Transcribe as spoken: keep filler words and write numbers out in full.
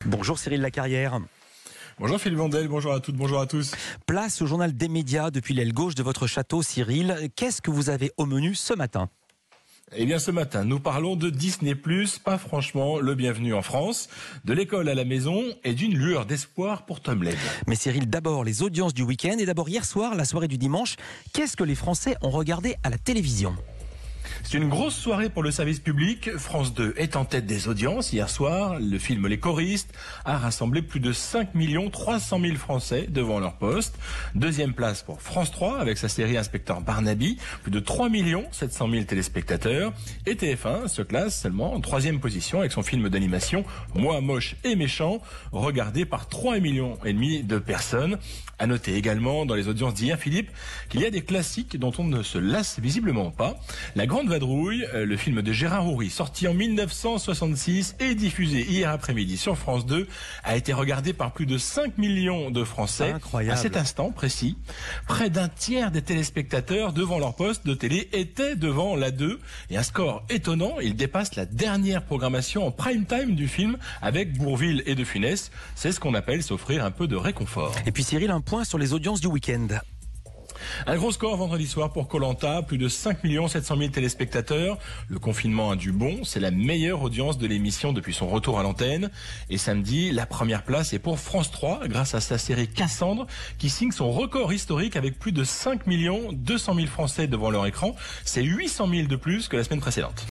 Bonjour Cyril Lacarrière. Bonjour Philippe Vandel, bonjour à toutes, bonjour à tous. Place au journal des médias depuis l'aile gauche de votre château, Cyril. Qu'est-ce que vous avez au menu ce matin ? Eh bien ce matin, nous parlons de Disney plus, pas franchement le bienvenu en France, de l'école à la maison et d'une lueur d'espoir pour Tom Led. Mais Cyril, d'abord les audiences du week-end et d'abord hier soir, la soirée du dimanche. Qu'est-ce que les Français ont regardé à la télévision ? C'est une grosse soirée pour le service public. France deux est en tête des audiences. Hier soir, le film Les Choristes a rassemblé plus de cinq millions trois cent mille Français devant leur poste. Deuxième place pour France trois avec sa série Inspecteur Barnaby, plus de trois millions sept cent mille téléspectateurs. Et T F un se classe seulement en troisième position avec son film d'animation Moi moche et méchant, regardé par trois millions et demi de personnes. À noter également dans les audiences d'hier, Philippe, qu'il y a des classiques dont on ne se lasse visiblement pas. La Grande Vadrouille, le film de Gérard Houry, sorti en mille neuf cent soixante-six et diffusé hier après-midi sur France deux, a été regardé par plus de cinq millions de Français. Incroyable. À cet instant précis, près d'un tiers des téléspectateurs devant leur poste de télé étaient devant la deux. Et un score étonnant, il dépasse la dernière programmation en prime time du film avec Bourvil et De Funès. C'est ce qu'on appelle s'offrir un peu de réconfort. Et puis Cyril, un point sur les audiences du week-end. Un gros score vendredi soir pour Koh-Lanta, plus de cinq millions sept cent mille téléspectateurs. Le confinement a du bon, c'est la meilleure audience de l'émission depuis son retour à l'antenne. Et samedi, la première place est pour France trois grâce à sa série Cassandre qui signe son record historique avec plus de cinq millions deux cent mille Français devant leur écran. C'est huit cent mille de plus que la semaine précédente.